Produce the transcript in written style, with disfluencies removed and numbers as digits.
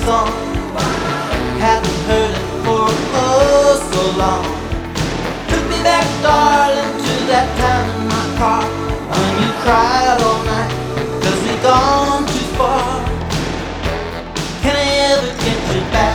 song. Haven't heard it for oh so long. Took me back, darling, to that time in my car when you cried all night 'cause we gone too far. Can I ever get you back?